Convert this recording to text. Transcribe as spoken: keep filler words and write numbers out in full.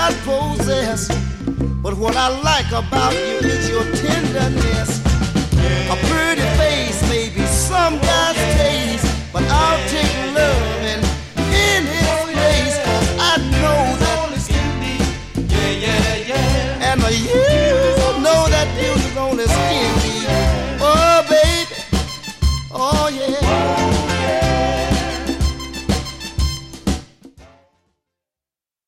not possess, but what I like about you is your tenderness. A pretty